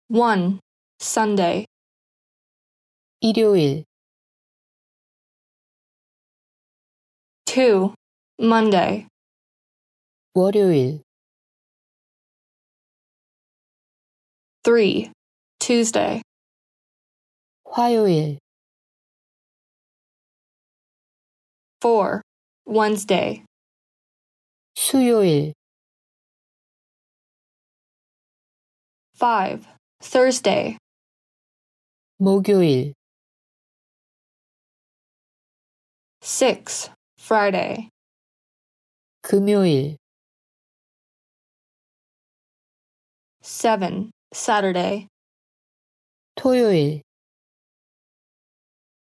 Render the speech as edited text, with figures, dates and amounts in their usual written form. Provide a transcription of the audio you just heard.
1. Sunday. 일요일, 2. Monday. 월요일, 3. Tuesday. 화요일, 4. Wednesday. 수요일, 5. Thursday. 목요일, 6. Friday. 금요일, 7. Saturday. 토요일,